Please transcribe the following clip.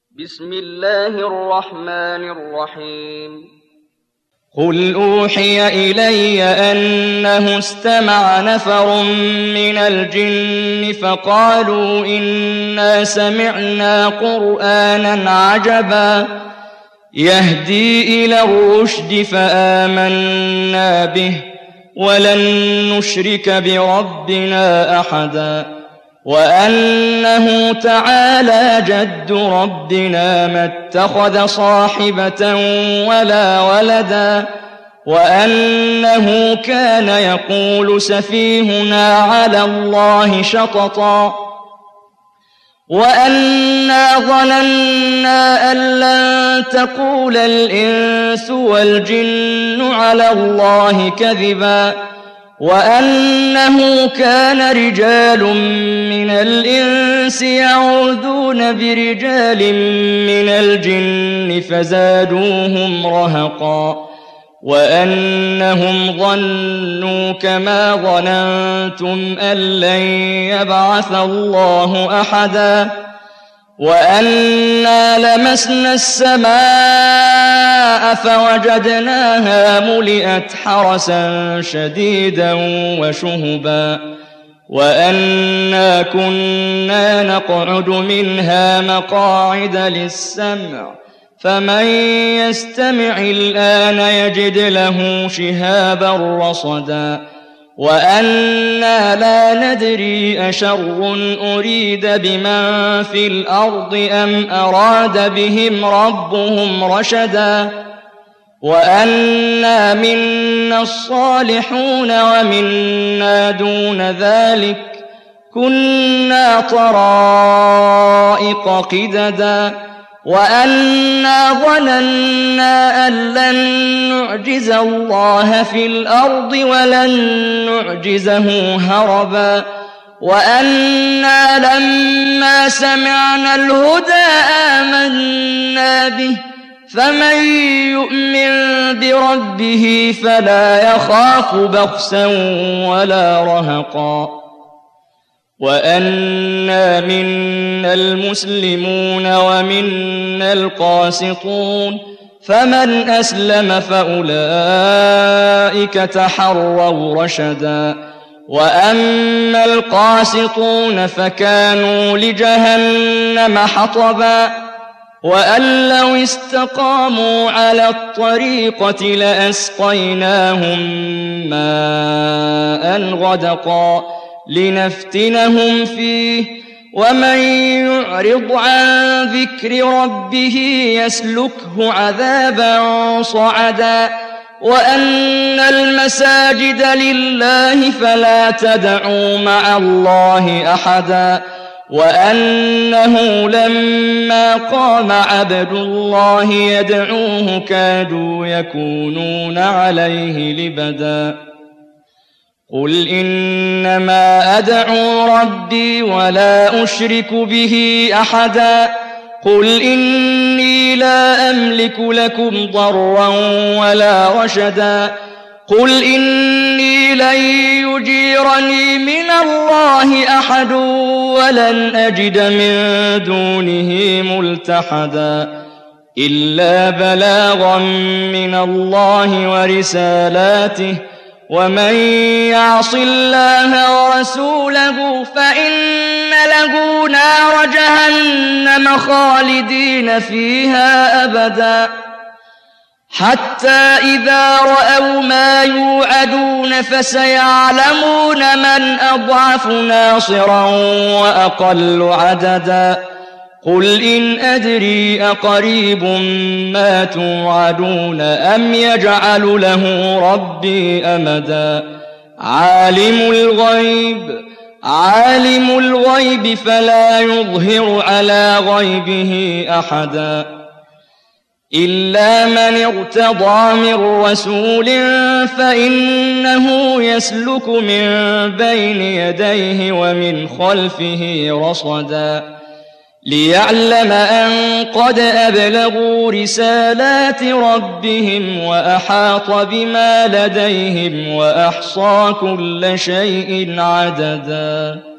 بسم الله الرحمن الرحيم قل أوحي إلي أنه استمع نفر من الجن فقالوا إنا سمعنا قرآنا عجبا يهدي إلى الرشد فآمنا به ولن نشرك بربنا أحدا وأنه تعالى جد ربنا ما اتخذ صاحبة ولا ولدا وأنه كان يقول سفيهنا على الله شططا وأنا ظننا أن لن تقول الإنس والجن على الله كذبا وأنه كان رجال من الإنس يعوذون برجال من الجن فزادوهم رهقا وأنهم ظنوا كما ظننتم أن لن يبعث الله أحدا وأنا لمسنا السماء فوجدناها ملئت حرسا شديدا وشهبا وأنا كنا نقعد منها مقاعد للسمع فمن يستمع الآن يجد له شهابا رصدا وأنا لا ندري أشر أريد بمن في الأرض أم أراد بهم ربهم رشدا وأنا منا الصالحون ومنا دون ذلك كنا طرائق قددا وأنا ظننا أن لن نعجز الله في الأرض ولن نعجزه هربا وأنا لما سمعنا الهدى آمنا به فمن يؤمن بربه فلا يخاف بخسا ولا رهقا وأنا منا المسلمون ومنا القاسطون فمن أسلم فأولئك تحروا رشدا وأما القاسطون فكانوا لجهنم حطبا وأن لو استقاموا على الطريقة لأسقيناهم ماء غدقا لنفتنهم فيه ومن يعرض عن ذكر ربه يسلكه عذابا صعدا وأن المساجد لله فلا تدعوا مع الله أحدا وأنه لما قام عبد الله يدعوه كادوا يكونون عليه لبدا قل إنما أدعو ربي ولا أشرك به أحدا قل إني لا أملك لكم ضرا ولا رشدا قل إني لن يجيرني من الله أحد ولن أجد من دونه ملتحدا إلا بلاغا من الله ورسالاته ومن يعص الله ورسوله فإن له نار جهنم خالدين فيها أبدا حتى إذا رأوا ما يوعدون فسيعلمون من أضعف ناصرا وأقل عددا قل إن أدري أقريب ما توعدون أم يجعل له ربي أمدا عالم الغيب فلا يظهر على غيبه أحدا إلا من ارتضى من رسول فإنه يسلك من بين يديه ومن خلفه رصدا ليعلم أن قد أبلغوا رسالات ربهم وأحاط بما لديهم وأحصى كل شيء عددا